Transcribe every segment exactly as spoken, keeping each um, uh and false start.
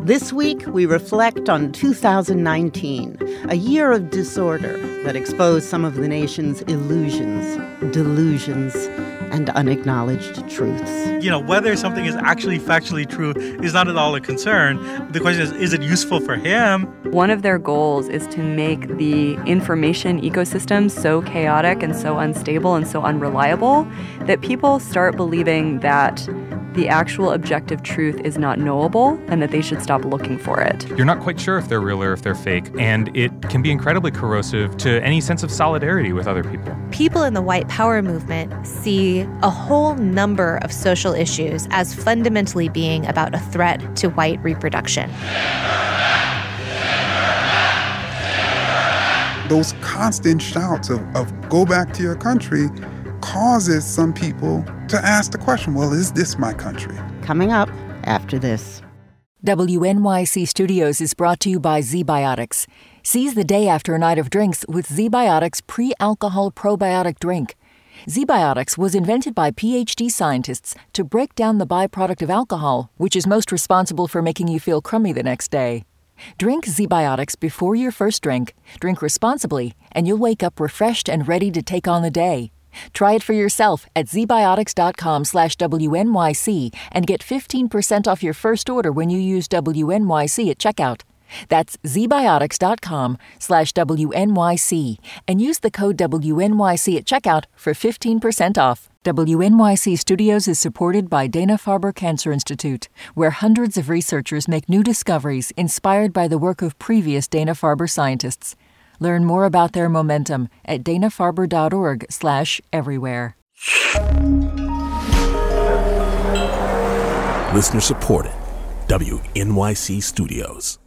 This week, we reflect on two thousand nineteen, a year of disorder that exposed some of the nation's illusions, delusions, and unacknowledged truths. You know, whether something is actually factually true is not at all a concern. The question is, is it useful for him? One of their goals is to make the information ecosystem so chaotic and so unstable and so unreliable that people start believing that the actual objective truth is not knowable and that they should stop looking for it. You're not quite sure if they're real or if they're fake, and it can be incredibly corrosive to any sense of solidarity with other people. People in the white power movement see a whole number of social issues as fundamentally being about a threat to white reproduction. Those constant shouts of, of go back to your country causes some people to ask the question, well, is this my country? Coming up after this. W N Y C Studios is brought to you by ZBiotics. Seize the day after a night of drinks with ZBiotics pre-alcohol probiotic drink. ZBiotics was invented by P H D scientists to break down the byproduct of alcohol, which is most responsible for making you feel crummy the next day. Drink ZBiotics before your first drink, drink responsibly, and you'll wake up refreshed and ready to take on the day. Try it for yourself at zbiotics.com slash WNYC and get fifteen percent off your first order when you use W N Y C at checkout. That's zbiotics.com slash WNYC and use the code W N Y C at checkout for fifteen percent off. W N Y C Studios is supported by Dana-Farber Cancer Institute, where hundreds of researchers make new discoveries inspired by the work of previous Dana-Farber scientists. Learn more about their momentum at danafarber.org slash everywhere. Listener supported. W N Y C Studios.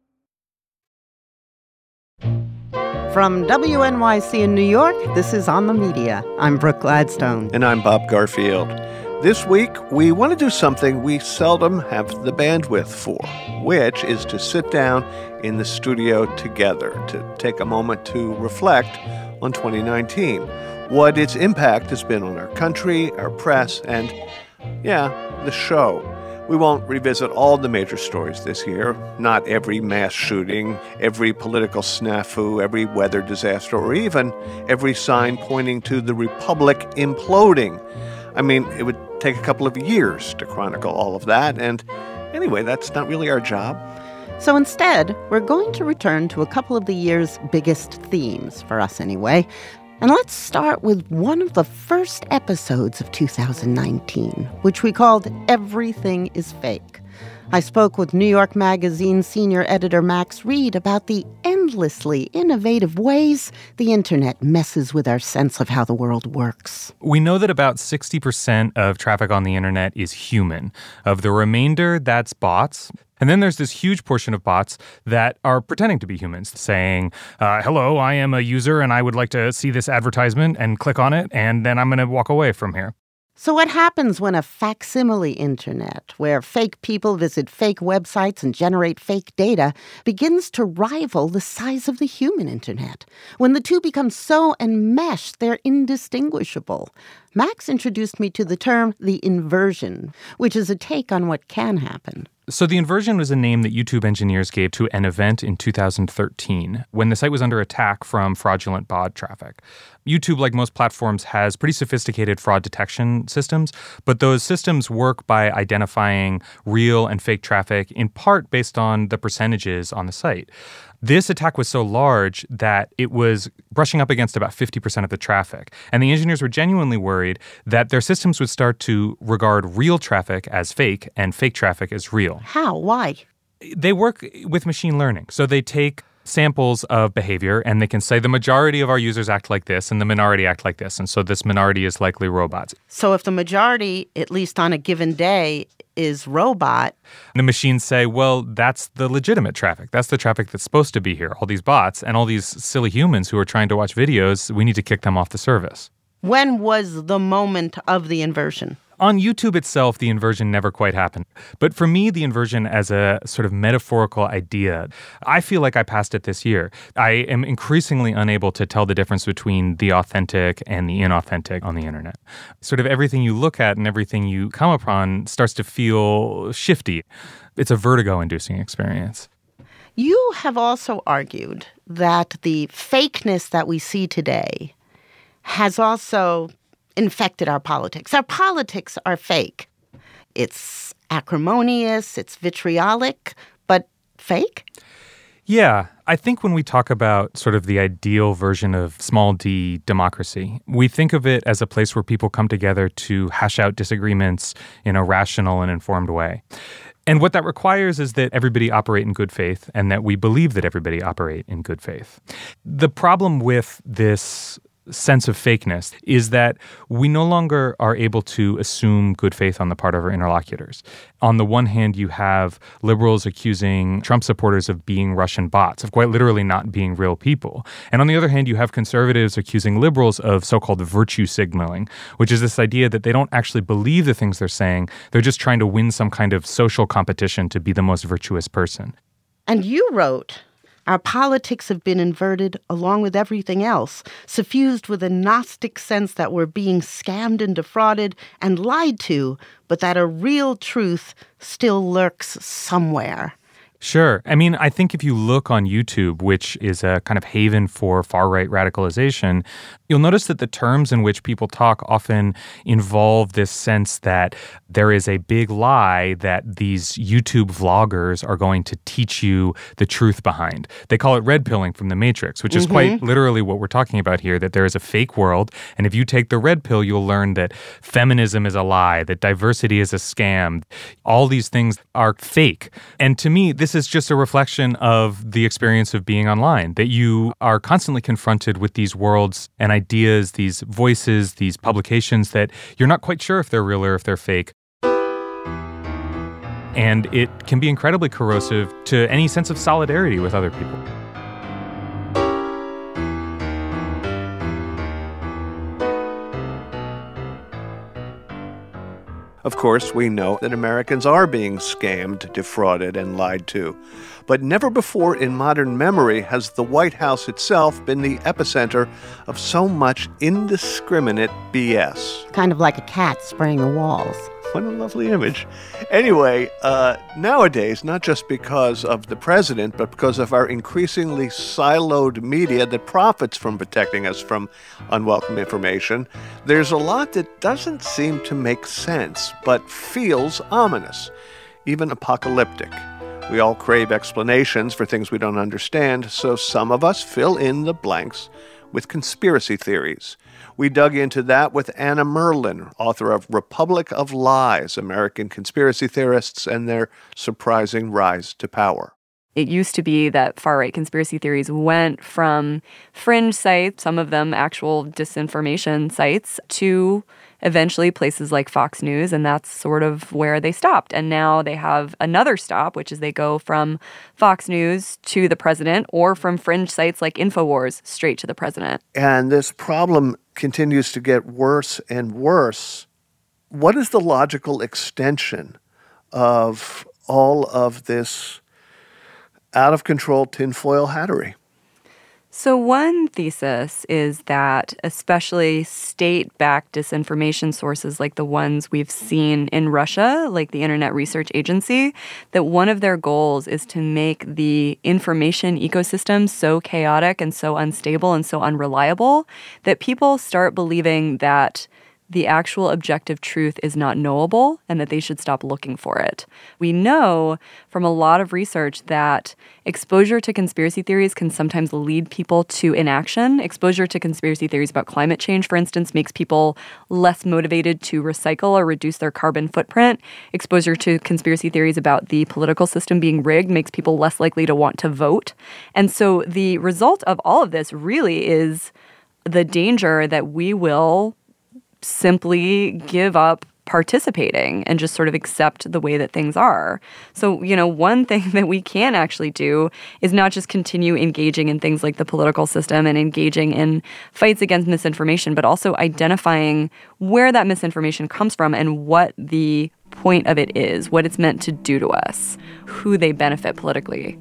From W N Y C in New York, this is On the Media. I'm Brooke Gladstone. And I'm Bob Garfield. This week, we want to do something we seldom have the bandwidth for, which is to sit down in the studio together to take a moment to reflect on twenty nineteen, what its impact has been on our country, our press, and, yeah, the show. We won't revisit all the major stories this year, not every mass shooting, every political snafu, every weather disaster, or even every sign pointing to the republic imploding. I mean, it would take a couple of years to chronicle all of that, and anyway, that's not really our job. So instead, we're going to return to a couple of the year's biggest themes, for us anyway. And let's start with one of the first episodes of two thousand nineteen, which we called Everything is Fake. I spoke with New York Magazine senior editor Max Reed about the endlessly innovative ways the internet messes with our sense of how the world works. We know that about sixty percent of traffic on the internet is human. Of the remainder, that's bots. And then there's this huge portion of bots that are pretending to be humans, saying, uh, hello, I am a user and I would like to see this advertisement, and click on it, and then I'm going to walk away from here. So what happens when a facsimile internet, where fake people visit fake websites and generate fake data, begins to rival the size of the human internet? When the two become so enmeshed, they're indistinguishable. Max introduced me to the term the inversion, which is a take on what can happen. So the inversion was a name that YouTube engineers gave to an event in two thousand thirteen when the site was under attack from fraudulent bot traffic. YouTube, like most platforms, has pretty sophisticated fraud detection systems, but those systems work by identifying real and fake traffic in part based on the percentages on the site. This attack was so large that it was brushing up against about fifty percent of the traffic. And the engineers were genuinely worried that their systems would start to regard real traffic as fake and fake traffic as real. How? Why? They work with machine learning. So they take samples of behavior and they can say the majority of our users act like this and the minority act like this. And so this minority is likely robots. So if the majority, at least on a given day, is robot, the machines say, well, that's the legitimate traffic. That's the traffic that's supposed to be here. All these bots and all these silly humans who are trying to watch videos, we need to kick them off the service. When was the moment of the inversion? On YouTube itself, the inversion never quite happened. But for me, the inversion as a sort of metaphorical idea, I feel like I passed it this year. I am increasingly unable to tell the difference between the authentic and the inauthentic on the internet. Sort of everything you look at and everything you come upon starts to feel shifty. It's a vertigo-inducing experience. You have also argued that the fakeness that we see today has also infected our politics. Our politics are fake. It's acrimonious, it's vitriolic, but fake? Yeah, I think when we talk about sort of the ideal version of small d democracy, we think of it as a place where people come together to hash out disagreements in a rational and informed way. And what that requires is that everybody operate in good faith and that we believe that everybody operate in good faith. The problem with this sense of fakeness is that we no longer are able to assume good faith on the part of our interlocutors. On the one hand, you have liberals accusing Trump supporters of being Russian bots, of quite literally not being real people. And on the other hand, you have conservatives accusing liberals of so-called virtue signaling, which is this idea that they don't actually believe the things they're saying. They're just trying to win some kind of social competition to be the most virtuous person. And you wrote, our politics have been inverted along with everything else, suffused with a Gnostic sense that we're being scammed and defrauded and lied to, but that a real truth still lurks somewhere. Sure. I mean, I think if you look on YouTube, which is a kind of haven for far-right radicalization, you'll notice that the terms in which people talk often involve this sense that there is a big lie that these YouTube vloggers are going to teach you the truth behind. They call it red pilling from The Matrix, which is mm-hmm. quite literally what we're talking about here, that there is a fake world, and if you take the red pill, you'll learn that feminism is a lie, that diversity is a scam. All these things are fake. And to me, this This is just a reflection of the experience of being online, that you are constantly confronted with these worlds and ideas, these voices, these publications that you're not quite sure if they're real or if they're fake. And it can be incredibly corrosive to any sense of solidarity with other people. Of course, we know that Americans are being scammed, defrauded, and lied to. But never before in modern memory has the White House itself been the epicenter of so much indiscriminate B S. Kind of like a cat spraying the walls. What a lovely image. Anyway, uh, nowadays, not just because of the president, but because of our increasingly siloed media that profits from protecting us from unwelcome information, there's a lot that doesn't seem to make sense, but feels ominous, even apocalyptic. We all crave explanations for things we don't understand, so some of us fill in the blanks with conspiracy theories. We dug into that with Anna Merlan, author of Republic of Lies, American Conspiracy Theorists and Their Surprising Rise to Power. It used to be that far-right conspiracy theories went from fringe sites, some of them actual disinformation sites, to eventually places like Fox News, and that's sort of where they stopped. And now they have another stop, which is they go from Fox News to the president, or from fringe sites like InfoWars straight to the president. And this problem continues to get worse and worse. What is the logical extension of all of this out-of-control tinfoil hattery? So one thesis is that especially state-backed disinformation sources like the ones we've seen in Russia, like the Internet Research Agency, that one of their goals is to make the information ecosystem so chaotic and so unstable and so unreliable that people start believing that the actual objective truth is not knowable and that they should stop looking for it. We know from a lot of research that exposure to conspiracy theories can sometimes lead people to inaction. Exposure to conspiracy theories about climate change, for instance, makes people less motivated to recycle or reduce their carbon footprint. Exposure to conspiracy theories about the political system being rigged makes people less likely to want to vote. And so the result of all of this really is the danger that we will simply give up participating and just sort of accept the way that things are. So, you know, one thing that we can actually do is not just continue engaging in things like the political system and engaging in fights against misinformation, but also identifying where that misinformation comes from and what the point of it is, what it's meant to do to us, who they benefit politically.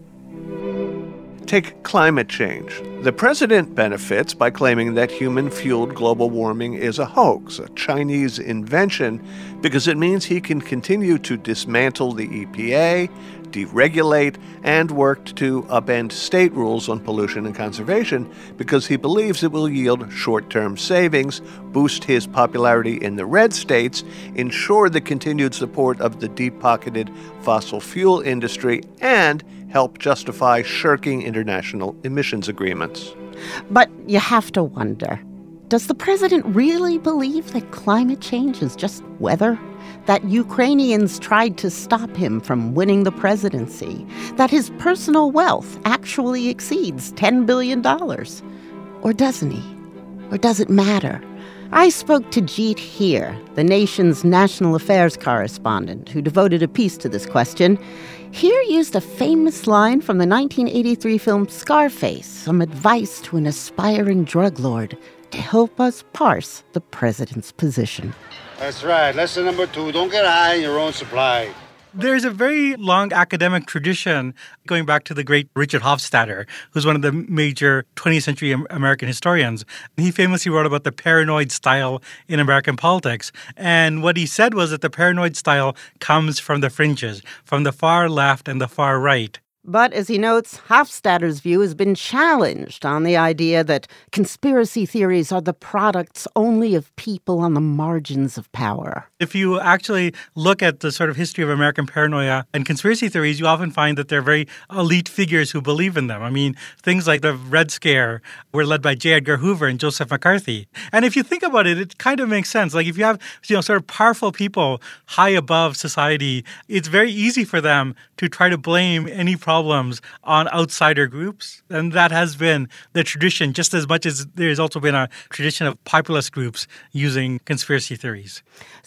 Take climate change. The president benefits by claiming that human-fueled global warming is a hoax, a Chinese invention, because it means he can continue to dismantle the E P A, deregulate, and work to upend state rules on pollution and conservation because he believes it will yield short-term savings, boost his popularity in the red states, ensure the continued support of the deep-pocketed fossil fuel industry, and help justify shirking international emissions agreements. But you have to wonder, does the president really believe that climate change is just weather? That Ukrainians tried to stop him from winning the presidency? That his personal wealth actually exceeds ten billion dollars? Or doesn't he? Or does it matter? I spoke to Jeet Heer, the nation's national affairs correspondent, who devoted a piece to this question. Heer used a famous line from the nineteen eighty-three film Scarface, some advice to an aspiring drug lord to help us parse the president's position. That's right. Lesson number two, don't get high in your own supply. There's a very long academic tradition going back to the great Richard Hofstadter, who's one of the major twentieth century American historians. He famously wrote about the paranoid style in American politics. And what he said was that the paranoid style comes from the fringes, from the far left and the far right. But, as he notes, Hofstadter's view has been challenged on the idea that conspiracy theories are the products only of people on the margins of power. If you actually look at the sort of history of American paranoia and conspiracy theories, you often find that they're very elite figures who believe in them. I mean, things like the Red Scare were led by J. Edgar Hoover and Joseph McCarthy. And if you think about it, it kind of makes sense. Like if you have, you know, sort of powerful people high above society, it's very easy for them to try to blame any problem problems on outsider groups. And that has been the tradition, just as much as there's also been a tradition of populist groups using conspiracy theories.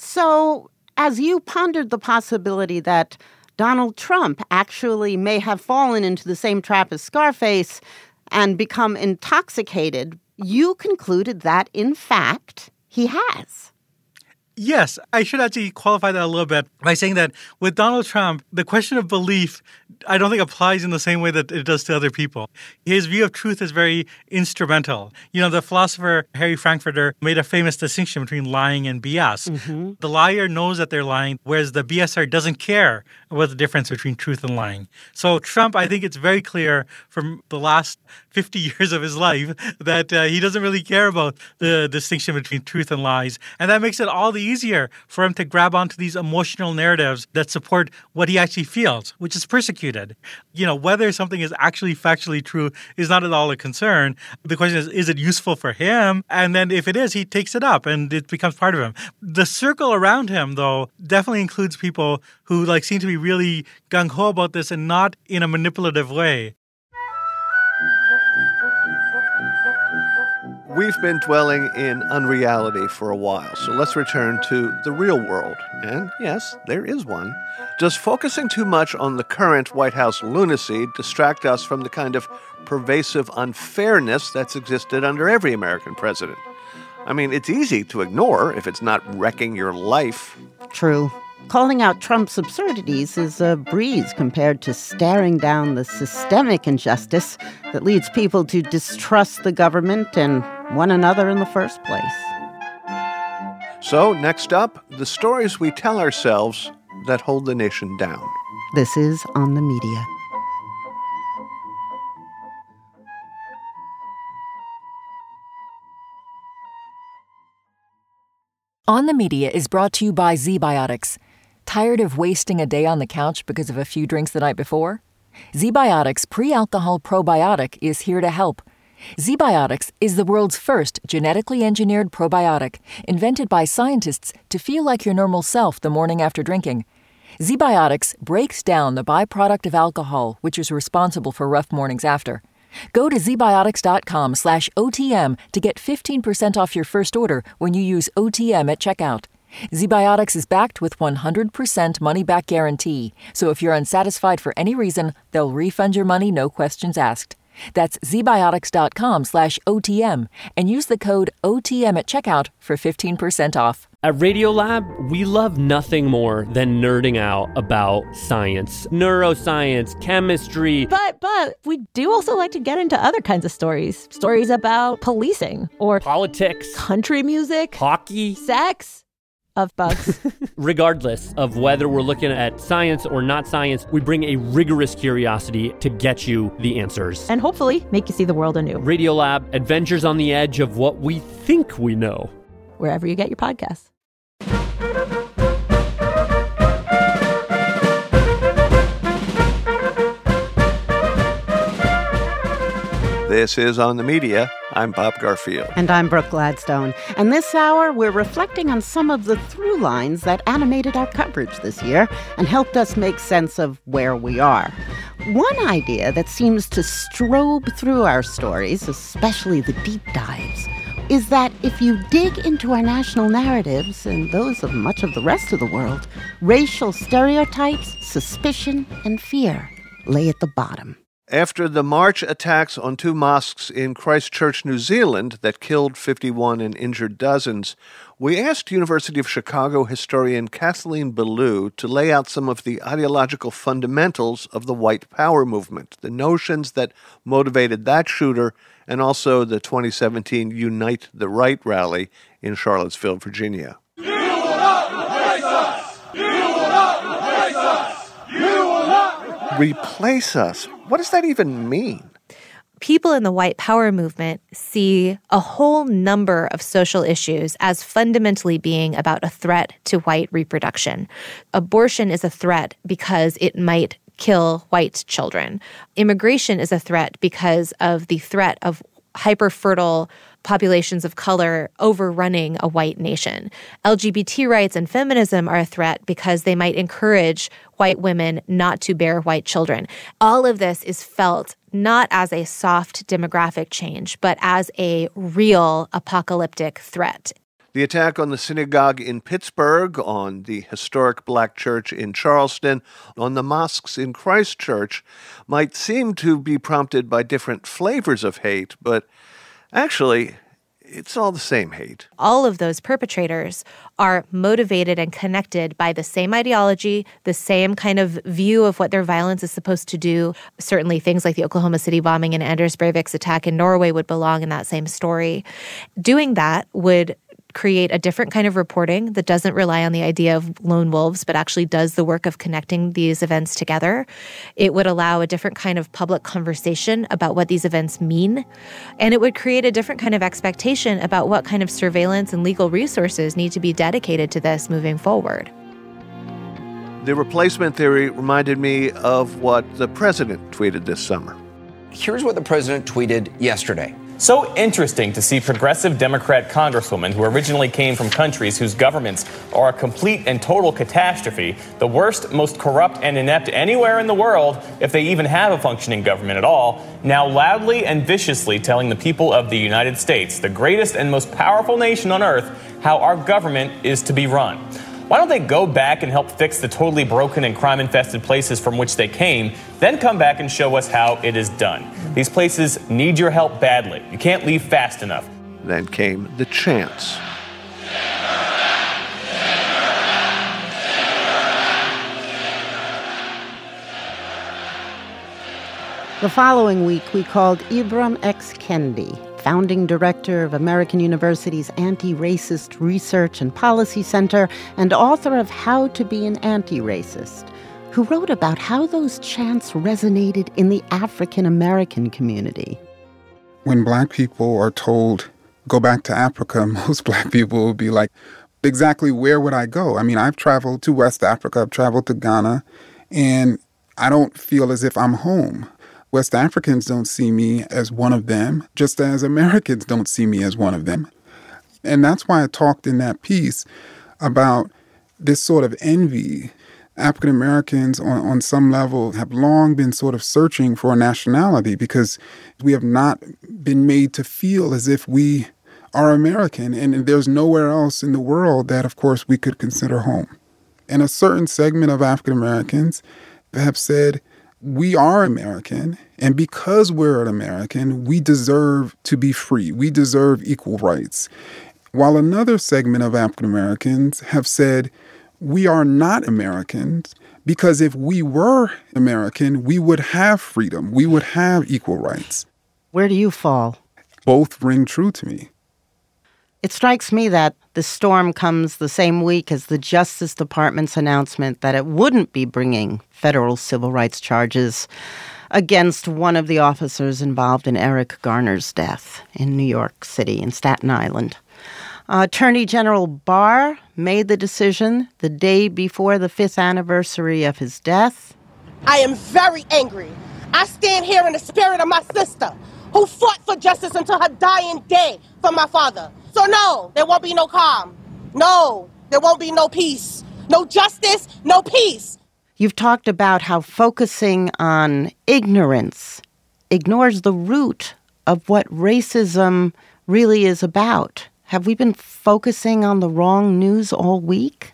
So, as you pondered the possibility that Donald Trump actually may have fallen into the same trap as Scarface and become intoxicated, you concluded that, in fact, he has. Yes, I should actually qualify that a little bit by saying that with Donald Trump, the question of belief, I don't think applies in the same way that it does to other people. His view of truth is very instrumental. You know, the philosopher Harry Frankfurter made a famous distinction between lying and B S. Mm-hmm. The liar knows that they're lying, whereas the BSer doesn't care about the difference between truth and lying. So Trump, I think it's very clear from the last fifty years of his life that uh, he doesn't really care about the distinction between truth and lies. And that makes it all the easier for him to grab onto these emotional narratives that support what he actually feels, which is persecuted. You know, whether something is actually factually true is not at all a concern. The question is, is it useful for him? And then if it is, he takes it up and it becomes part of him. The circle around him, though, definitely includes people who like seem to be really gung-ho about this and not in a manipulative way. We've been dwelling in unreality for a while, so let's return to the real world. And yes, there is one. Does focusing too much on the current White House lunacy distract us from the kind of pervasive unfairness that's existed under every American president? I mean, it's easy to ignore if it's not wrecking your life. True. Calling out Trump's absurdities is a breeze compared to staring down the systemic injustice that leads people to distrust the government and one another in the first place. So, next up, the stories we tell ourselves that hold the nation down. This is On the Media. On the Media is brought to you by ZBiotics. Tired of wasting a day on the couch because of a few drinks the night before? ZBiotics Pre-Alcohol Probiotic is here to help. ZBiotics is the world's first genetically engineered probiotic, invented by scientists to feel like your normal self the morning after drinking. ZBiotics breaks down the byproduct of alcohol, which is responsible for rough mornings after. Go to zbiotics.com slash OTM to get fifteen percent off your first order when you use O T M at checkout. ZBiotics is backed with one hundred percent money-back guarantee, so if you're unsatisfied for any reason, they'll refund your money, no questions asked. That's zbiotics.com slash OTM and use the code O T M at checkout for fifteen percent off. At Radiolab, we love nothing more than nerding out about science, neuroscience, chemistry. But, but, we do also like to get into other kinds of stories. Stories about policing or politics, country music, hockey, sex. Of bugs. Regardless of whether we're looking at science or not science, we bring a rigorous curiosity to get you the answers. And hopefully make you see the world anew. Radiolab, adventures on the edge of what we think we know. Wherever you get your podcasts. This is On the Media. I'm Bob Garfield. And I'm Brooke Gladstone. And this hour, we're reflecting on some of the through lines that animated our coverage this year and helped us make sense of where we are. One idea that seems to strobe through our stories, especially the deep dives, is that if you dig into our national narratives and those of much of the rest of the world, racial stereotypes, suspicion, and fear lay at the bottom. After the March attacks on two mosques in Christchurch, New Zealand, that killed fifty-one and injured dozens, we asked University of Chicago historian Kathleen Belew to lay out some of the ideological fundamentals of the white power movement, the notions that motivated that shooter, and also the twenty seventeen Unite the Right rally in Charlottesville, Virginia. You will not replace us! You will not replace us! You will not Replace us? What does that even mean? People in the white power movement see a whole number of social issues as fundamentally being about a threat to white reproduction. Abortion is a threat because it might kill white children. Immigration is a threat because of the threat of hyper-fertile populations of color overrunning a white nation. L G B T rights and feminism are a threat because they might encourage white women not to bear white children. All of this is felt not as a soft demographic change, but as a real apocalyptic threat. The attack on the synagogue in Pittsburgh, on the historic black church in Charleston, on the mosques in Christchurch might seem to be prompted by different flavors of hate, but actually, it's all the same hate. All of those perpetrators are motivated and connected by the same ideology, the same kind of view of what their violence is supposed to do. Certainly things like the Oklahoma City bombing and Anders Breivik's attack in Norway would belong in that same story. Doing that would create a different kind of reporting that doesn't rely on the idea of lone wolves, but actually does the work of connecting these events together. It would allow a different kind of public conversation about what these events mean. And it would create a different kind of expectation about what kind of surveillance and legal resources need to be dedicated to this moving forward. The replacement theory reminded me of what the president tweeted this summer. Here's what the president tweeted yesterday. So interesting to see progressive Democrat congresswomen who originally came from countries whose governments are a complete and total catastrophe, the worst, most corrupt and inept anywhere in the world, if they even have a functioning government at all, now loudly and viciously telling the people of the United States, the greatest and most powerful nation on earth, how our government is to be run. Why don't they go back and help fix the totally broken and crime-infested places from which they came, then come back and show us how it is done? These places need your help badly. You can't leave fast enough. Then came the chants. The following week, we called Ibram X. Kendi, founding director of American University's Anti-Racist Research and Policy Center and author of How to Be an Anti-Racist, who wrote about how those chants resonated in the African-American community. When black people are told, go back to Africa, most black people will be like, exactly where would I go? I mean, I've traveled to West Africa, I've traveled to Ghana, and I don't feel as if I'm home. West Africans don't see me as one of them, just as Americans don't see me as one of them. And that's why I talked in that piece about this sort of envy. African Americans, on, on some level, have long been sort of searching for a nationality because we have not been made to feel as if we are American, and there's nowhere else in the world that, of course, we could consider home. And a certain segment of African Americans have said, we are American, and because we're an American, we deserve to be free. We deserve equal rights. While another segment of African Americans have said, we are not Americans, because if we were American, we would have freedom. We would have equal rights. Where do you fall? Both ring true to me. It strikes me that the storm comes the same week as the Justice Department's announcement that it wouldn't be bringing federal civil rights charges against one of the officers involved in Eric Garner's death in New York City, in Staten Island. Uh, Attorney General Barr made the decision the day before the fifth anniversary of his death. I am very angry. I stand here in the spirit of my sister, who fought for justice until her dying day for my father. So no, there won't be no calm. No, there won't be no peace. No justice, no peace. You've talked about how focusing on ignorance ignores the root of what racism really is about. Have we been focusing on the wrong news all week?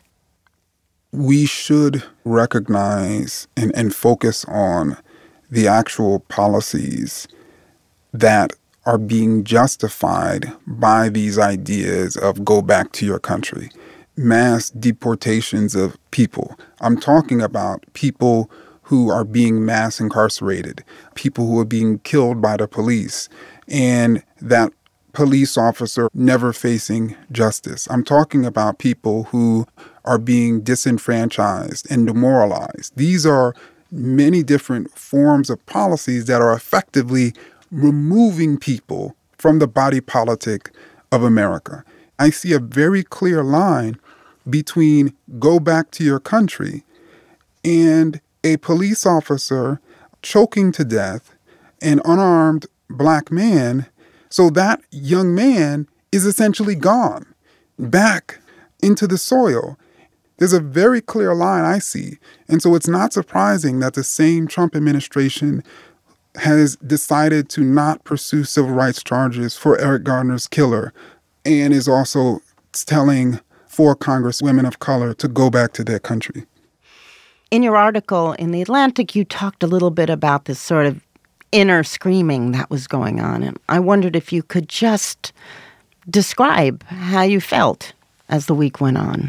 We should recognize and, and focus on the actual policies that are being justified by these ideas of go back to your country. Mass deportations of people. I'm talking about people who are being mass incarcerated, people who are being killed by the police, and that police officer never facing justice. I'm talking about people who are being disenfranchised and demoralized. These are many different forms of policies that are effectively removing people from the body politic of America. I see a very clear line between go back to your country and a police officer choking to death an unarmed black man. So that young man is essentially gone back into the soil. There's a very clear line I see. And so it's not surprising that the same Trump administration has decided to not pursue civil rights charges for Eric Garner's killer and is also telling four congresswomen of color to go back to their country. In your article in The Atlantic, you talked a little bit about this sort of inner screaming that was going on. And I wondered if you could just describe how you felt as the week went on.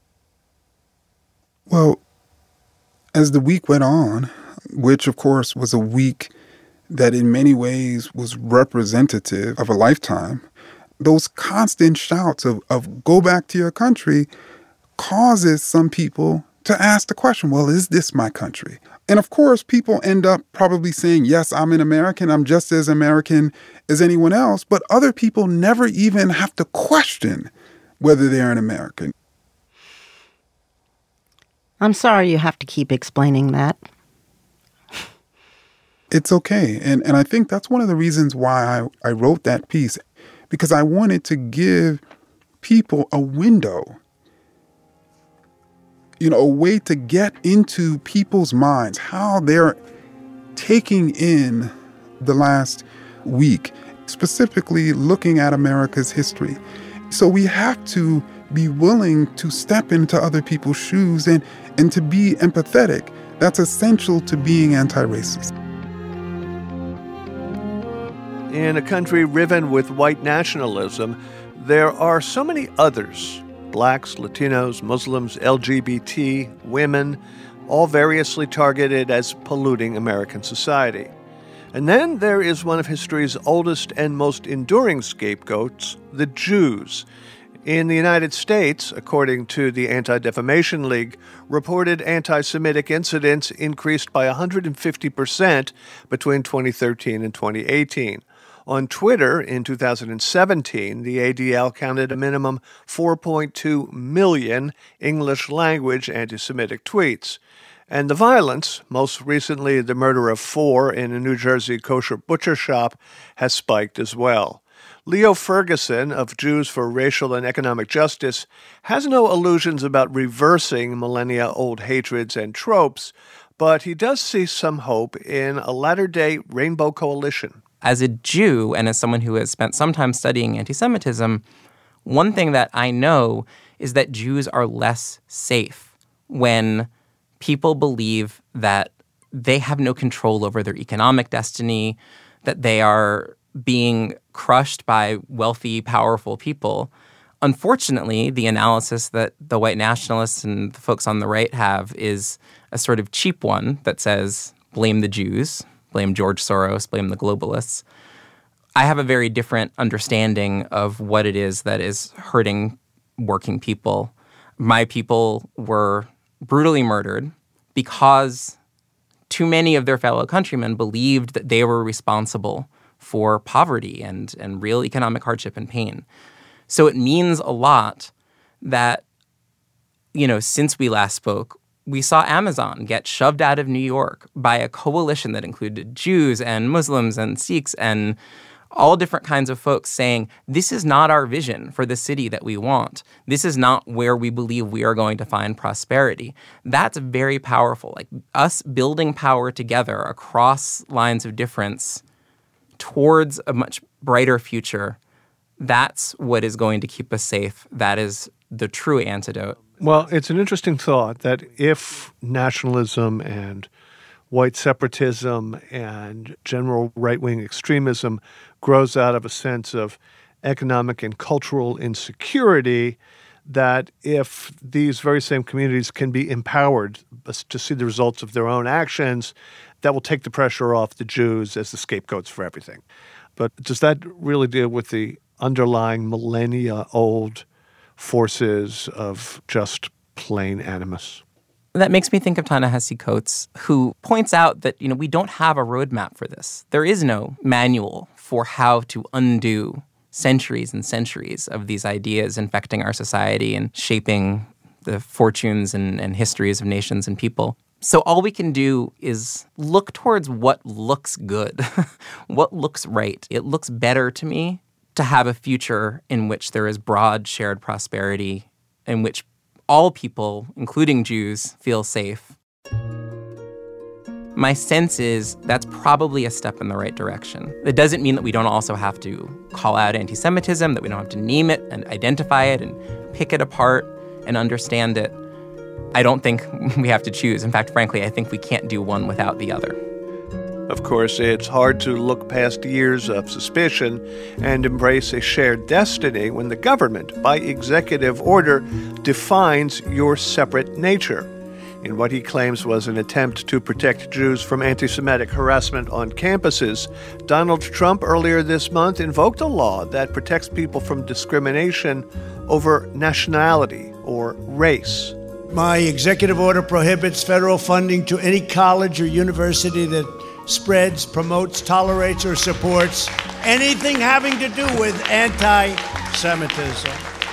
Well, as the week went on, which of course was a week that in many ways was representative of a lifetime, those constant shouts of, of go back to your country causes some people to ask the question, well, is this my country? And of course, people end up probably saying, yes, I'm an American. I'm just as American as anyone else. But other people never even have to question whether they're an American. I'm sorry you have to keep explaining that. It's okay. And and I think that's one of the reasons why I, I wrote that piece, because I wanted to give people a window, you know, a way to get into people's minds, how they're taking in the last week, specifically looking at America's history. So we have to be willing to step into other people's shoes and, and to be empathetic. That's essential to being anti-racist. In a country riven with white nationalism, there are so many others. Blacks, Latinos, Muslims, L G B T, women, all variously targeted as polluting American society. And then there is one of history's oldest and most enduring scapegoats, the Jews. In the United States, according to the Anti-Defamation League, reported anti-Semitic incidents increased by one hundred fifty percent between twenty thirteen and twenty eighteen. On Twitter, in two thousand seventeen, the A D L counted a minimum four point two million English-language anti-Semitic tweets. And the violence, most recently the murder of four in a New Jersey kosher butcher shop, has spiked as well. Leo Ferguson of Jews for Racial and Economic Justice has no illusions about reversing millennia-old hatreds and tropes, but he does see some hope in a latter-day rainbow coalition. As a Jew and as someone who has spent some time studying anti-Semitism, one thing that I know is that Jews are less safe when people believe that they have no control over their economic destiny, that they are being crushed by wealthy, powerful people. Unfortunately, the analysis that the white nationalists and the folks on the right have is a sort of cheap one that says, blame the Jews, blame George Soros, blame the globalists. I have a very different understanding of what it is that is hurting working people. My people were brutally murdered because too many of their fellow countrymen believed that they were responsible for poverty and, and real economic hardship and pain. So it means a lot that, you know, since we last spoke, we saw Amazon get shoved out of New York by a coalition that included Jews and Muslims and Sikhs and all different kinds of folks saying, this is not our vision for the city that we want. This is not where we believe we are going to find prosperity. That's very powerful. Like us building power together across lines of difference towards a much brighter future, that's what is going to keep us safe. That is the true antidote. Well, it's an interesting thought that if nationalism and white separatism and general right-wing extremism grows out of a sense of economic and cultural insecurity, that if these very same communities can be empowered to see the results of their own actions, that will take the pressure off the Jews as the scapegoats for everything. But does that really deal with the underlying millennia-old forces of just plain animus? That makes me think of Ta-Nehisi Coates, who points out that, you know, we don't have a roadmap for this. There is no manual for how to undo centuries and centuries of these ideas infecting our society and shaping the fortunes and, and histories of nations and people. So all we can do is look towards what looks good, what looks right. It looks better to me to have a future in which there is broad shared prosperity, in which all people, including Jews, feel safe. My sense is that's probably a step in the right direction. It doesn't mean that we don't also have to call out anti-Semitism, that we don't have to name it and identify it and pick it apart and understand it. I don't think we have to choose. In fact, frankly, I think we can't do one without the other. Of course, it's hard to look past years of suspicion and embrace a shared destiny when the government, by executive order, defines your separate nature. In what he claims was an attempt to protect Jews from anti-Semitic harassment on campuses, Donald Trump earlier this month invoked a law that protects people from discrimination over nationality or race. My executive order prohibits federal funding to any college or university that spreads, promotes, tolerates, or supports anything having to do with anti-Semitism.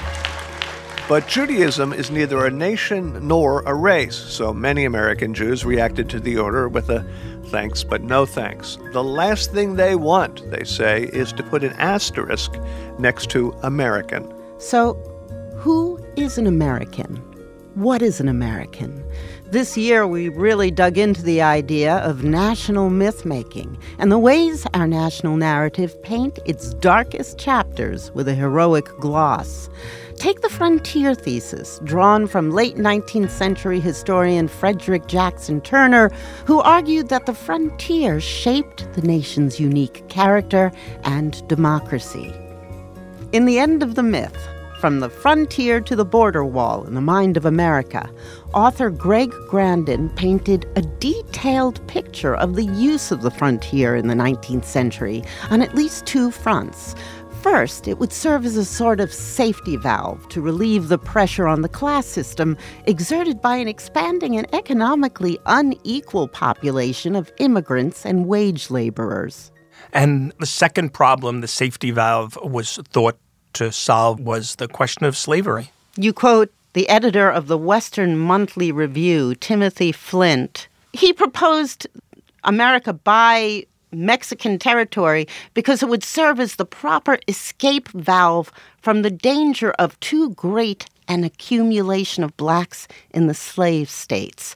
But Judaism is neither a nation nor a race, so many American Jews reacted to the order with a thanks but no thanks. The last thing they want, they say, is to put an asterisk next to American. So, who is an American? What is an American? This year, we really dug into the idea of national myth-making and the ways our national narrative paint its darkest chapters with a heroic gloss. Take the frontier thesis, drawn from late nineteenth century historian Frederick Jackson Turner, who argued that the frontier shaped the nation's unique character and democracy. In The End of the Myth, From the Frontier to the Border Wall in the Mind of America, author Greg Grandin painted a detailed picture of the use of the frontier in the nineteenth century on at least two fronts. First, it would serve as a sort of safety valve to relieve the pressure on the class system exerted by an expanding and economically unequal population of immigrants and wage laborers. And the second problem the safety valve was thought to solve was the question of slavery. You quote the editor of the Western Monthly Review, Timothy Flint. He proposed America buy Mexican territory because it would serve as the proper escape valve from the danger of too great an accumulation of blacks in the slave states.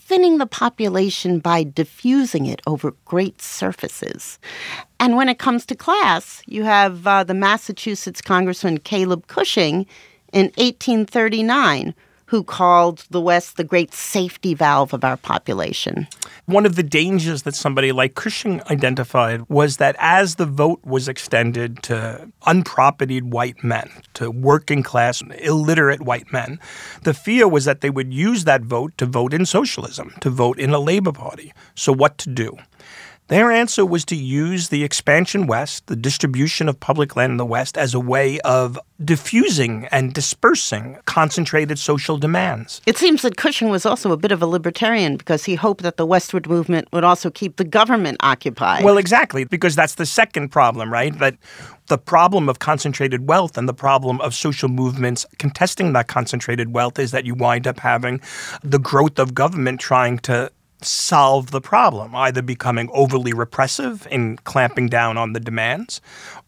thinning the population by diffusing it over great surfaces. And when it comes to class, you have uh, the Massachusetts Congressman Caleb Cushing in eighteen thirty-nine, who called the West the great safety valve of our population. One of the dangers that somebody like Cushing identified was that as the vote was extended to unpropertied white men, to working class, illiterate white men, the fear was that they would use that vote to vote in socialism, to vote in a Labor Party. So what to do? Their answer was to use the expansion west, the distribution of public land in the West, as a way of diffusing and dispersing concentrated social demands. It seems that Cushing was also a bit of a libertarian because he hoped that the westward movement would also keep the government occupied. Well, exactly, because that's the second problem, right? That the problem of concentrated wealth and the problem of social movements contesting that concentrated wealth is that you wind up having the growth of government trying to solve the problem, either becoming overly repressive in clamping down on the demands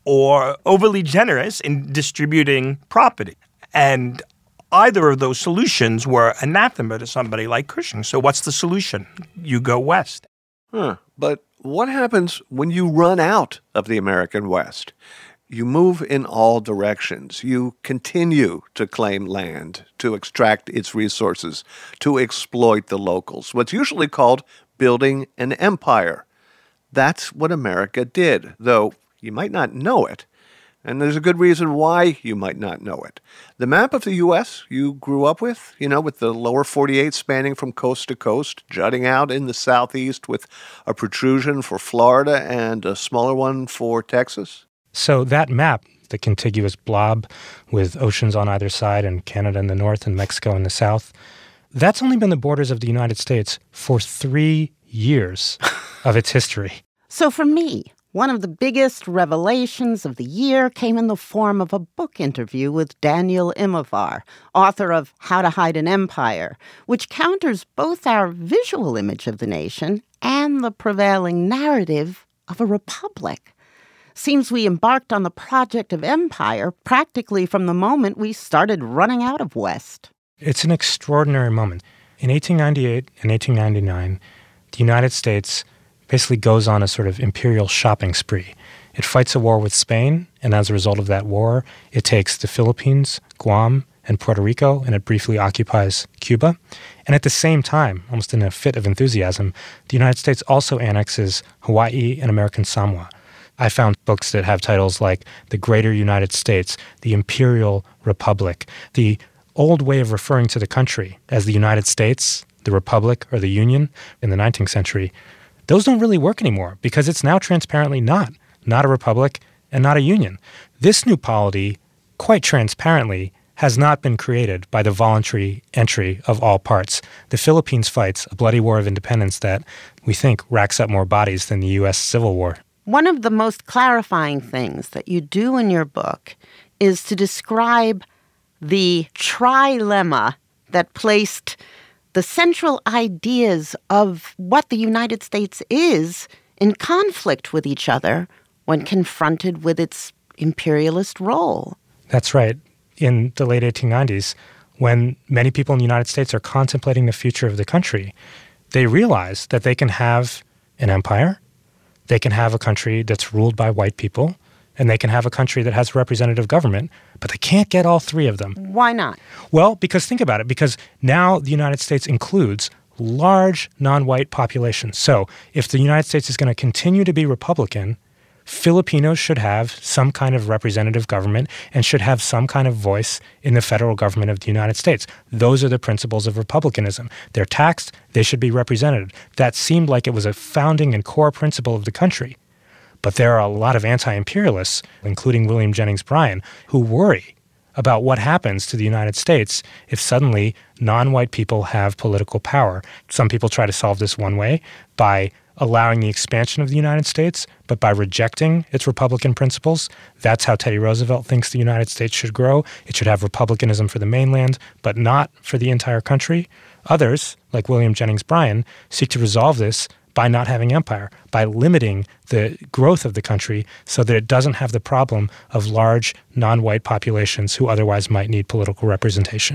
or overly generous in distributing property. And either of those solutions were anathema to somebody like Cushing. So what's the solution? You go west. Huh. But what happens when you run out of the American West? You move in all directions. You continue to claim land, to extract its resources, to exploit the locals, what's usually called building an empire. That's what America did, though you might not know it. And there's a good reason why you might not know it. The map of the U S you grew up with, you know, with the lower forty-eight spanning from coast to coast, jutting out in the southeast with a protrusion for Florida and a smaller one for Texas. So that map, the contiguous blob with oceans on either side and Canada in the north and Mexico in the south, that's only been the borders of the United States for three years of its history. So for me, one of the biggest revelations of the year came in the form of a book interview with Daniel Immerwahr, author of How to Hide an Empire, which counters both our visual image of the nation and the prevailing narrative of a republic. Seems we embarked on the project of empire practically from the moment we started running out of West. It's an extraordinary moment. In eighteen ninety-eight and eighteen ninety-nine, the United States basically goes on a sort of imperial shopping spree. It fights a war with Spain, and as a result of that war, it takes the Philippines, Guam, and Puerto Rico, and it briefly occupies Cuba. And at the same time, almost in a fit of enthusiasm, the United States also annexes Hawaii and American Samoa. I found books that have titles like The Greater United States, The Imperial Republic. The old way of referring to the country as the United States, the Republic, or the Union in the nineteenth century, those don't really work anymore because it's now transparently not, not a republic and not a union. This new polity, quite transparently, has not been created by the voluntary entry of all parts. The Philippines fights a bloody war of independence that we think racks up more bodies than the U S Civil War. One of the most clarifying things that you do in your book is to describe the trilemma that placed the central ideas of what the United States is in conflict with each other when confronted with its imperialist role. That's right. In the late eighteen nineties, when many people in the United States are contemplating the future of the country, they realize that they can have an empire, they can have a country that's ruled by white people, and they can have a country that has a representative government, but they can't get all three of them. Why not? Well, because think about it, because now the United States includes large non-white populations. So if the United States is going to continue to be Republican, Filipinos should have some kind of representative government and should have some kind of voice in the federal government of the United States. Those are the principles of republicanism. They're taxed, they should be represented. That seemed like it was a founding and core principle of the country. But there are a lot of anti-imperialists, including William Jennings Bryan, who worry about what happens to the United States if suddenly non-white people have political power. Some people try to solve this one way, by allowing the expansion of the United States, but by rejecting its Republican principles. That's how Teddy Roosevelt thinks the United States should grow. It should have republicanism for the mainland, but not for the entire country. Others, like William Jennings Bryan, seek to resolve this by not having empire, by limiting the growth of the country so that it doesn't have the problem of large non-white populations who otherwise might need political representation.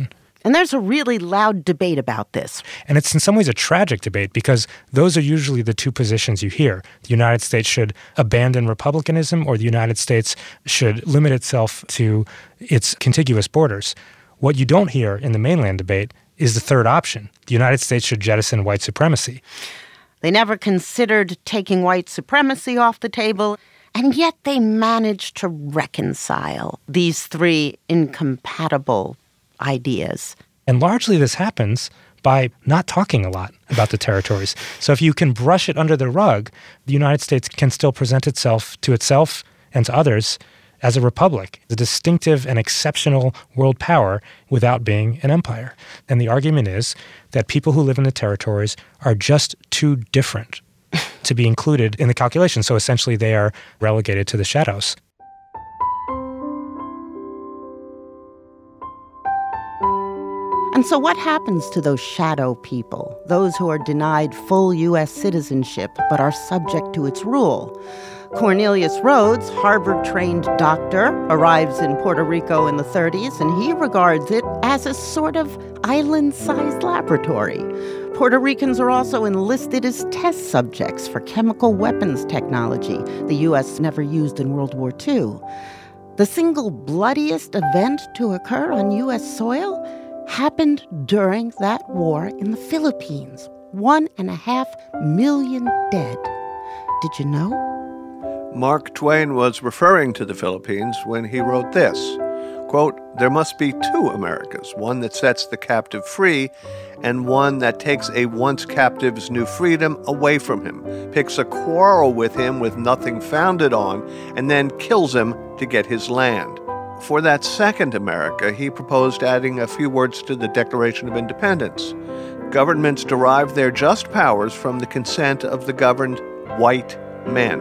And there's a really loud debate about this. And it's in some ways a tragic debate because those are usually the two positions you hear. The United States should abandon republicanism or the United States should limit itself to its contiguous borders. What you don't hear in the mainland debate is the third option. The United States should jettison white supremacy. They never considered taking white supremacy off the table, and yet they managed to reconcile these three incompatible ideas. And largely this happens by not talking a lot about the territories. So if you can brush it under the rug, the United States can still present itself to itself and to others as a republic, a distinctive and exceptional world power without being an empire. And the argument is that people who live in the territories are just too different to be included in the calculation. So essentially they are relegated to the shadows. And so what happens to those shadow people, those who are denied full U S citizenship but are subject to its rule? Cornelius Rhodes, Harvard-trained doctor, arrives in Puerto Rico in the thirties, and he regards it as a sort of island-sized laboratory. Puerto Ricans are also enlisted as test subjects for chemical weapons technology the U S never used in World War Two. The single bloodiest event to occur on U S soil happened during that war in the Philippines. One and a half million dead. Did you know? Mark Twain was referring to the Philippines when he wrote this, quote, "There must be two Americas, one that sets the captive free and one that takes a once captive's new freedom away from him, picks a quarrel with him with nothing founded on, and then kills him to get his land." For that second America, he proposed adding a few words to the Declaration of Independence. Governments derive their just powers from the consent of the governed white men.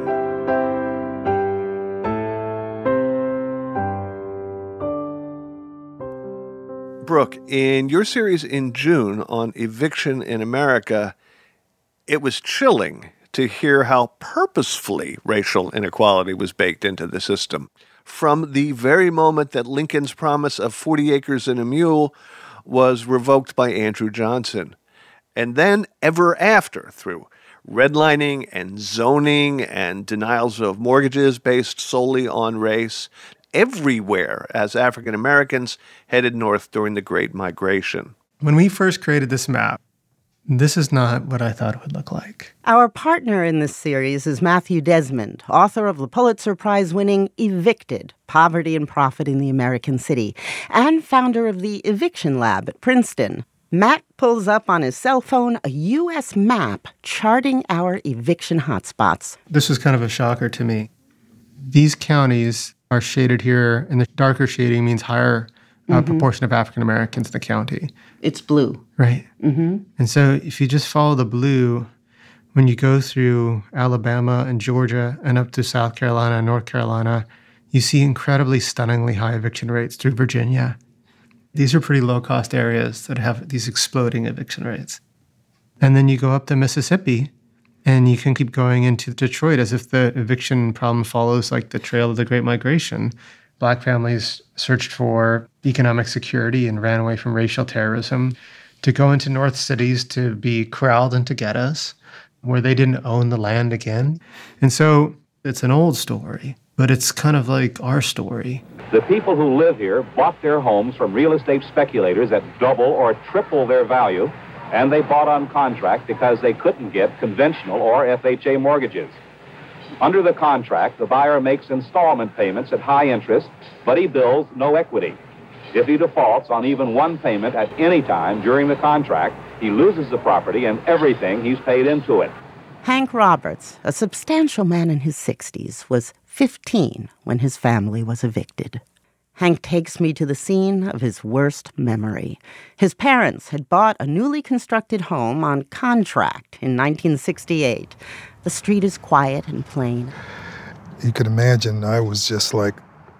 Brooke, in your series in June on eviction in America, it was chilling to hear how purposefully racial inequality was baked into the system. From the very moment that Lincoln's promise of forty acres and a mule was revoked by Andrew Johnson. And then ever after, through redlining and zoning and denials of mortgages based solely on race, everywhere as African Americans headed north during the Great Migration. When we first created this map, this is not what I thought it would look like. Our partner in this series is Matthew Desmond, author of the Pulitzer Prize-winning Evicted, Poverty and Profit in the American City, and founder of the Eviction Lab at Princeton. Matt pulls up on his cell phone a U S map charting our eviction hotspots. This was kind of a shocker to me. These counties are shaded here, and the darker shading means higher uh, mm-hmm. proportion of African Americans in the county. It's blue. Right. Mm-hmm. And so if you just follow the blue, when you go through Alabama and Georgia and up to South Carolina and North Carolina, you see incredibly stunningly high eviction rates through Virginia. These are pretty low-cost areas that have these exploding eviction rates. And then you go up to Mississippi, and you can keep going into Detroit as if the eviction problem follows like the trail of the Great Migration. Black families searched for economic security and ran away from racial terrorism to go into north cities to be corralled into ghettos where they didn't own the land again. And so it's an old story, but it's kind of like our story. The people who live here bought their homes from real estate speculators at double or triple their value, and they bought on contract because they couldn't get conventional or F H A mortgages. Under the contract, the buyer makes installment payments at high interest, but he bills no equity. If he defaults on even one payment at any time during the contract, he loses the property and everything he's paid into it. Hank Roberts, a substantial man in his sixties, was fifteen when his family was evicted. Hank takes me to the scene of his worst memory. His parents had bought a newly constructed home on contract in nineteen sixty-eight. The street is quiet and plain. You could imagine I was just like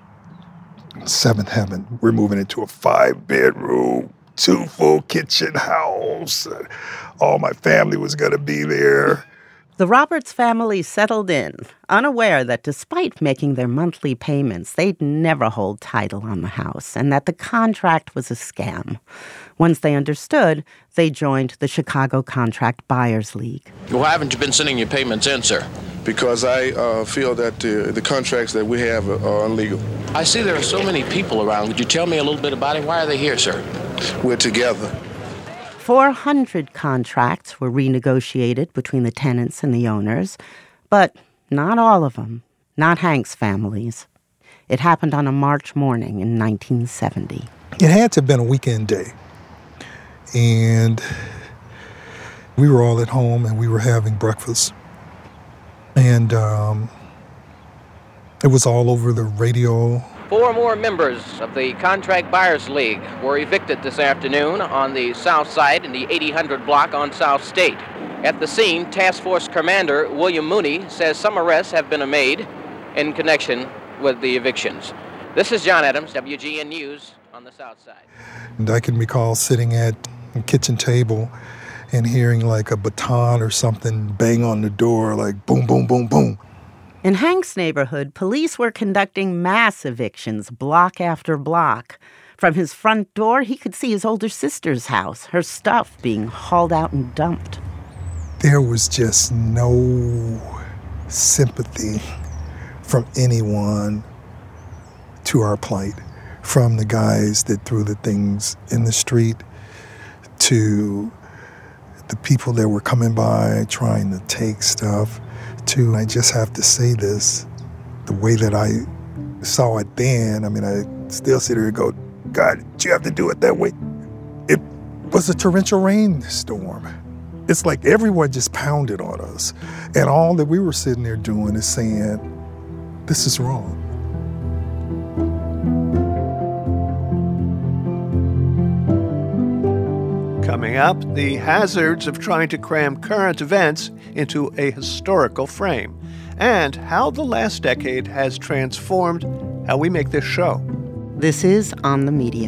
seventh heaven. We're moving into a five-bedroom, two full kitchen house. All my family was going to be there. The Roberts family settled in, unaware that despite making their monthly payments, they'd never hold title on the house and that the contract was a scam. Once they understood, they joined the Chicago Contract Buyers League. Why haven't you been sending your payments in, sir? Because I uh, feel that the, the contracts that we have are, are illegal. I see there are so many people around. Could you tell me a little bit about it? Why are they here, sir? We're together. four hundred contracts were renegotiated between the tenants and the owners, but not all of them, not Hank's families. It happened on a March morning in nineteen seventy. It had to have been a weekend day. And we were all at home and we were having breakfast. And um, it was all over the radio. Four more members of the Contract Buyers League were evicted this afternoon on the south side in the eighty hundred block on South State. At the scene, Task Force Commander William Mooney says some arrests have been made in connection with the evictions. This is John Adams, W G N News on the south side. And I can recall sitting at the kitchen table and hearing like a baton or something bang on the door, like boom, boom, boom, boom. In Hank's neighborhood, police were conducting mass evictions block after block. From his front door, he could see his older sister's house, her stuff being hauled out and dumped. There was just no sympathy from anyone to our plight, from the guys that threw the things in the street to the people that were coming by trying to take stuff, to, I just have to say this, the way that I saw it then, I mean, I still sit here and go, God, did you have to do it that way? It was a torrential rainstorm. It's like everyone just pounded on us. And all that we were sitting there doing is saying, this is wrong. Coming up, the hazards of trying to cram current events into a historical frame, and how the last decade has transformed how we make this show. This is On the Media.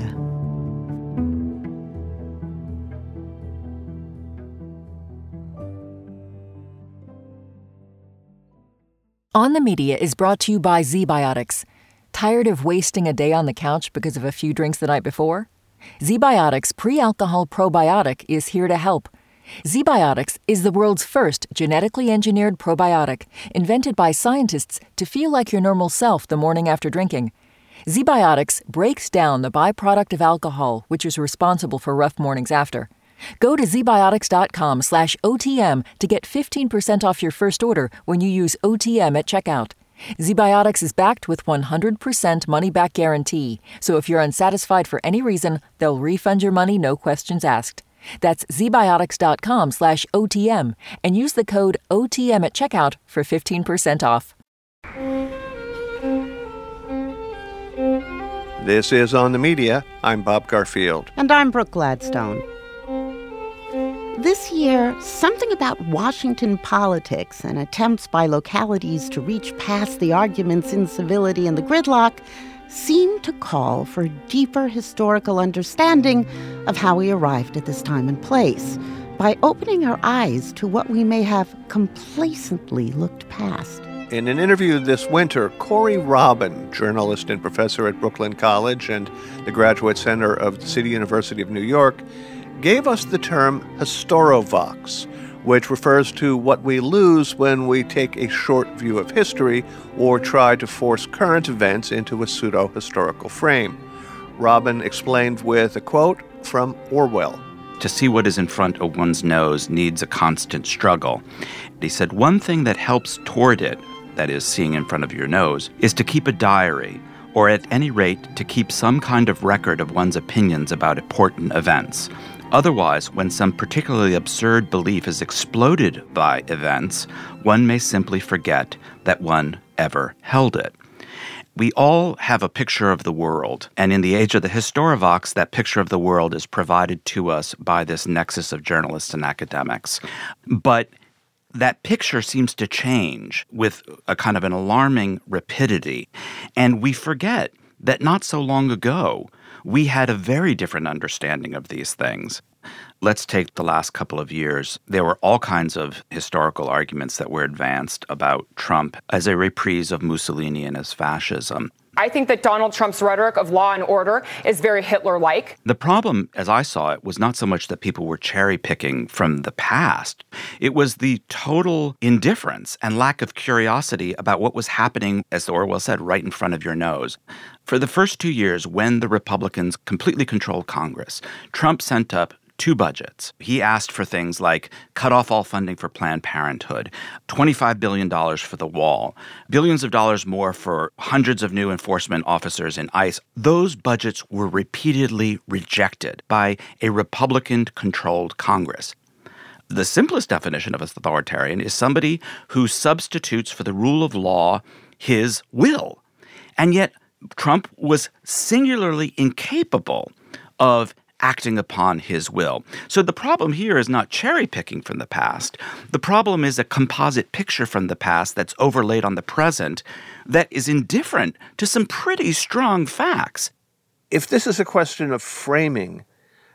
On the Media is brought to you by ZBiotics. Tired of wasting a day on the couch because of a few drinks the night before? ZBiotics Pre-Alcohol Probiotic is here to help. ZBiotics is the world's first genetically engineered probiotic, invented by scientists to feel like your normal self the morning after drinking. ZBiotics breaks down the byproduct of alcohol, which is responsible for rough mornings after. Go to zbiotics.com slash OTM to get fifteen percent off your first order when you use O T M at checkout. ZBiotics is backed with one hundred percent money-back guarantee, so if you're unsatisfied for any reason, they'll refund your money, no questions asked. That's zbiotics.com slash OTM and use the code O T M at checkout for fifteen percent off. This is On the Media. I'm Bob Garfield. And I'm Brooke Gladstone. This year, something about Washington politics and attempts by localities to reach past the arguments, incivility, and the gridlock seemed to call for deeper historical understanding of how we arrived at this time and place by opening our eyes to what we may have complacently looked past. In an interview this winter, Corey Robin, journalist and professor at Brooklyn College and the Graduate Center of the City University of New York, gave us the term historiovox, which refers to what we lose when we take a short view of history or try to force current events into a pseudo-historical frame. Robin explained with a quote from Orwell. To see what is in front of one's nose needs a constant struggle. He said one thing that helps toward it, that is, seeing in front of your nose, is to keep a diary, or at any rate to keep some kind of record of one's opinions about important events. Otherwise, when some particularly absurd belief is exploded by events, one may simply forget that one ever held it. We all have a picture of the world, and in the age of the historiovox, that picture of the world is provided to us by this nexus of journalists and academics. But that picture seems to change with a kind of an alarming rapidity, and we forget that not so long ago, we had a very different understanding of these things. Let's take the last couple of years. There were all kinds of historical arguments that were advanced about Trump as a reprise of Mussolini and his fascism. I think that Donald Trump's rhetoric of law and order is very Hitler-like. The problem, as I saw it, was not so much that people were cherry-picking from the past. It was the total indifference and lack of curiosity about what was happening, as Orwell said, right in front of your nose. For the first two years, when the Republicans completely controlled Congress, Trump sent up two budgets. He asked for things like cut off all funding for Planned Parenthood, twenty-five billion dollars for the wall, billions of dollars more for hundreds of new enforcement officers in ICE. Those budgets were repeatedly rejected by a Republican-controlled Congress. The simplest definition of an authoritarian is somebody who substitutes for the rule of law his will. And yet Trump was singularly incapable of acting upon his will. So the problem here is not cherry-picking from the past. The problem is a composite picture from the past that's overlaid on the present that is indifferent to some pretty strong facts. If this is a question of framing,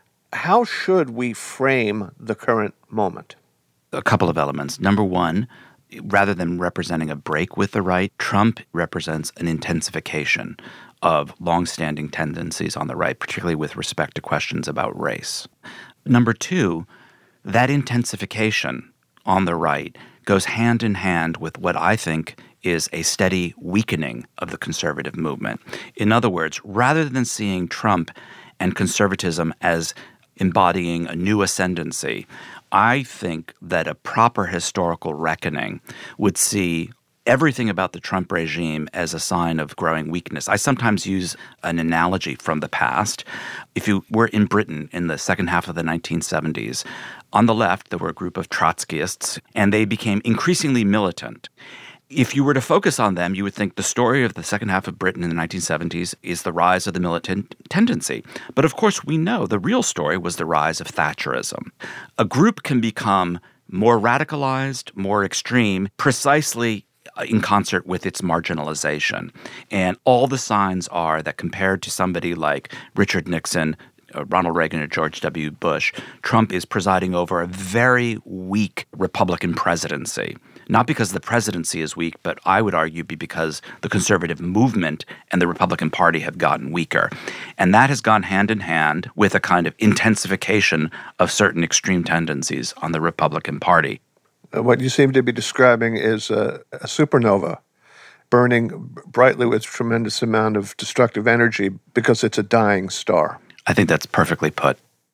how should we frame the current moment? A couple of elements. Number one, rather than representing a break with the right, Trump represents an intensification of longstanding tendencies on the right, particularly with respect to questions about race. Number two, that intensification on the right goes hand in hand with what I think is a steady weakening of the conservative movement. In other words, rather than seeing Trump and conservatism as embodying a new ascendancy, I think that a proper historical reckoning would see everything about the Trump regime as a sign of growing weakness. I sometimes use an analogy from the past. If you were in Britain in the second half of the nineteen seventies, on the left there were a group of Trotskyists, and they became increasingly militant. If you were to focus on them, you would think the story of the second half of Britain in the nineteen seventies is the rise of the militant tendency. But of course we know the real story was the rise of Thatcherism. A group can become more radicalized, more extreme, precisely in concert with its marginalization. And all the signs are that compared to somebody like Richard Nixon, uh, Ronald Reagan, or George W. Bush, Trump is presiding over a very weak Republican presidency. Not because the presidency is weak, but I would argue be because the conservative movement and the Republican Party have gotten weaker. And that has gone hand in hand with a kind of intensification of certain extreme tendencies on the Republican Party. What you seem to be describing is a, a supernova burning brightly with a tremendous amount of destructive energy because it's a dying star. I think that's perfectly put.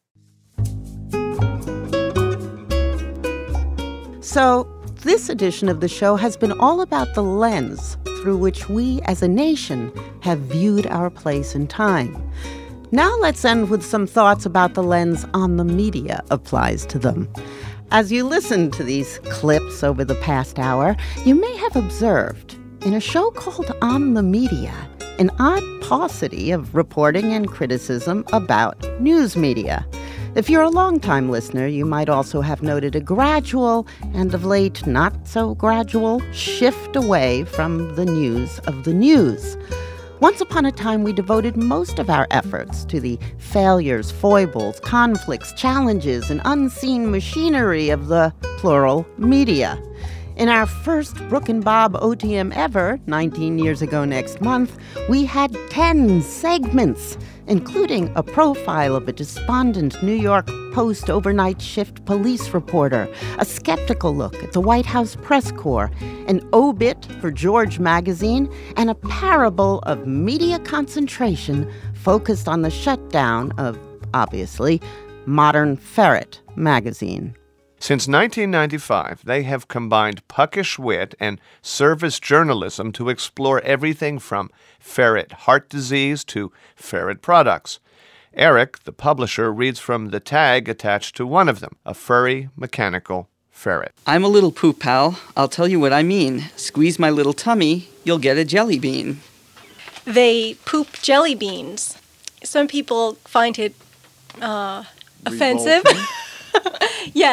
So, this edition of the show has been all about the lens through which we as a nation have viewed our place in time. Now let's end with some thoughts about the lens on the media applies to them. As you listen to these clips over the past hour, you may have observed, in a show called On the Media, an odd paucity of reporting and criticism about news media. If you're a longtime listener, you might also have noted a gradual, and of late not so gradual, shift away from the news of the news. Once upon a time, we devoted most of our efforts to the failures, foibles, conflicts, challenges, and unseen machinery of the plural media. In our first Brooke and Bob O T M ever, nineteen years ago next month, we had ten segments, including a profile of a despondent New York Post overnight shift police reporter, a skeptical look at the White House press corps, an obit for George magazine, and a parable of media concentration focused on the shutdown of, obviously, Modern Ferret magazine. Since nineteen ninety-five, they have combined puckish wit and service journalism to explore everything from ferret heart disease to ferret products. Eric, the publisher, reads from the tag attached to one of them, a furry, mechanical ferret. I'm a little poop pal. I'll tell you what I mean. Squeeze my little tummy, you'll get a jelly bean. They poop jelly beans. Some people find it uh, offensive. Yes.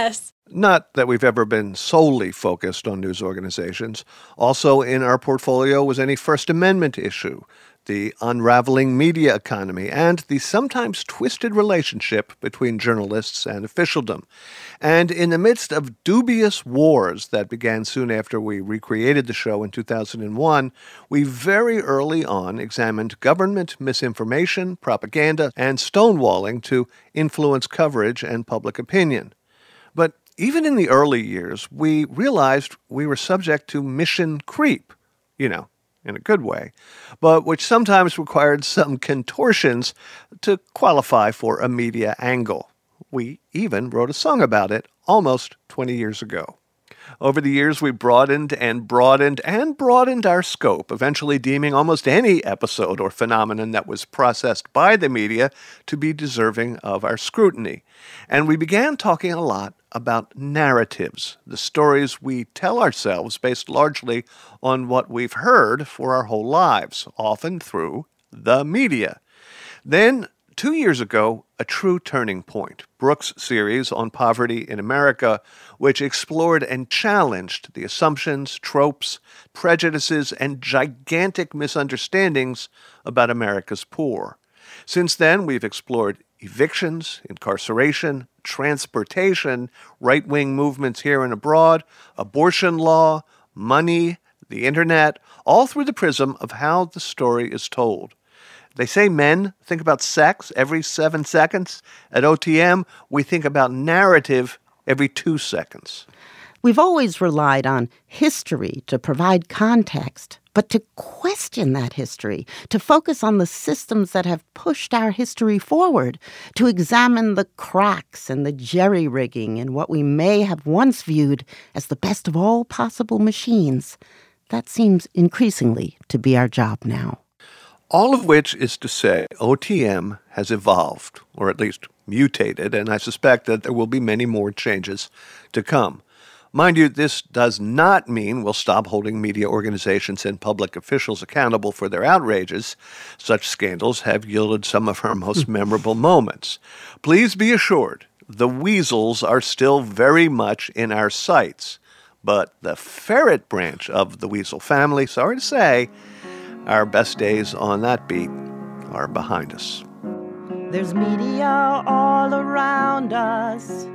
Not that we've ever been solely focused on news organizations. Also in our portfolio was any First Amendment issue, the unraveling media economy, and the sometimes twisted relationship between journalists and officialdom. And in the midst of dubious wars that began soon after we recreated the show in two thousand one, we very early on examined government misinformation, propaganda, and stonewalling to influence coverage and public opinion. But even in the early years, we realized we were subject to mission creep, you know, in a good way, but which sometimes required some contortions to qualify for a media angle. We even wrote a song about it almost twenty years ago. Over the years, we broadened and broadened and broadened our scope, eventually deeming almost any episode or phenomenon that was processed by the media to be deserving of our scrutiny. And we began talking a lot about narratives, the stories we tell ourselves based largely on what we've heard for our whole lives, often through the media. Then, two years ago, a true turning point, Brooks' series on poverty in America, which explored and challenged the assumptions, tropes, prejudices, and gigantic misunderstandings about America's poor. Since then, we've explored evictions, incarceration, transportation, right-wing movements here and abroad, abortion law, money, the internet, all through the prism of how the story is told. They say men think about sex every seven seconds. At O T M, we think about narrative every two seconds. We've always relied on history to provide context, but to question that history, to focus on the systems that have pushed our history forward, to examine the cracks and the jerry-rigging in what we may have once viewed as the best of all possible machines. That seems increasingly to be our job now. All of which is to say O T M has evolved, or at least mutated, and I suspect that there will be many more changes to come. Mind you, this does not mean we'll stop holding media organizations and public officials accountable for their outrages. Such scandals have yielded some of our most memorable moments. Please be assured, the weasels are still very much in our sights. But the ferret branch of the weasel family, sorry to say, our best days on that beat are behind us. There's media all around us,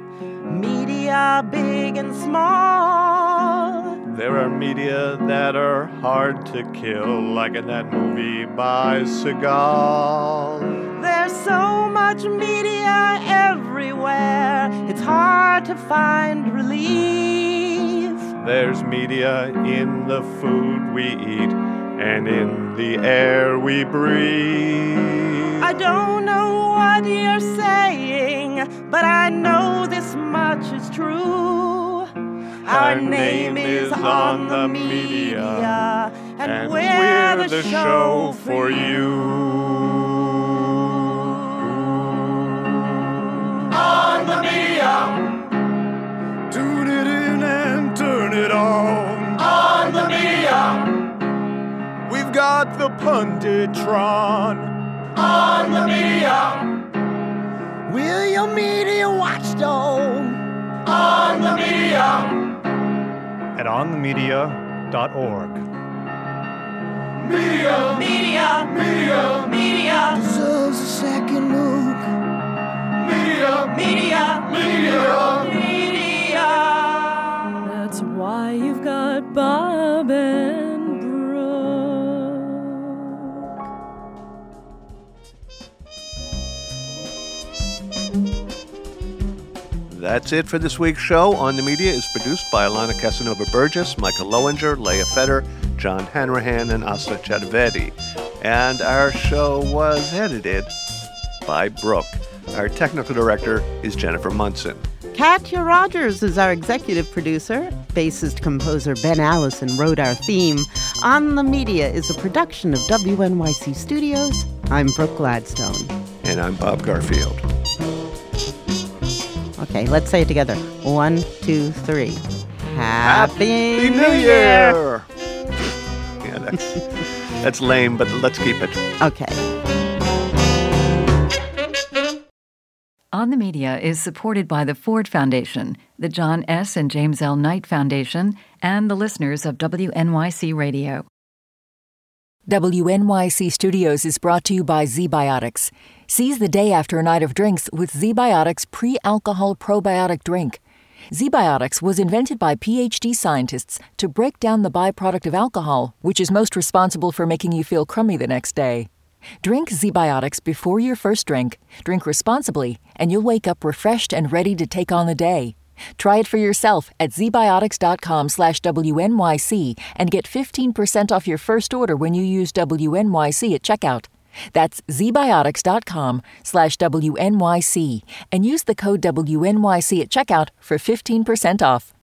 media big and small. There are media that are hard to kill, like in that movie by Seagal. There's so much media everywhere, it's hard to find relief. There's media in the food we eat and in the air we breathe. I don't know what you're saying, but I know this much is true. Our, Our name, name is on the media, media and, and we're, we're the, the show for you. On the media. Tune it in and turn it on. On the media. We've got the Punditron. On the media. We're your media watchdog. On the media. At on the media dot org. Media, media, media, media deserves a second look. Media, media, media, media. That's why you've got Bob and Brooke. That's it for this week's show. On the Media is produced by Alana Casanova-Burgess, Michael Lowinger, Leah Fetter, John Hanrahan, and Asa Chaturvedi. And our show was edited by Brooke. Our technical director is Jennifer Munson. Katya Rogers is our executive producer. Bassist-composer Ben Allison wrote our theme. On the Media is a production of W N Y C Studios. I'm Brooke Gladstone. And I'm Bob Garfield. Okay, let's say it together. One, two, three. Happy, Happy New Year! Year! Yeah, that's, that's lame, but let's keep it. Okay. On the Media is supported by the Ford Foundation, the John S. and James L. Knight Foundation, and the listeners of W N Y C Radio. W N Y C Studios is brought to you by ZBiotics. Seize the day after a night of drinks with ZBiotics pre-alcohol probiotic drink. ZBiotics was invented by P H D scientists to break down the byproduct of alcohol, which is most responsible for making you feel crummy the next day. Drink ZBiotics before your first drink, drink responsibly, and you'll wake up refreshed and ready to take on the day. Try it for yourself at zbiotics.com slash WNYC and get fifteen percent off your first order when you use W N Y C at checkout. That's zbiotics.com slash WNYC and use the code W N Y C at checkout for fifteen percent off.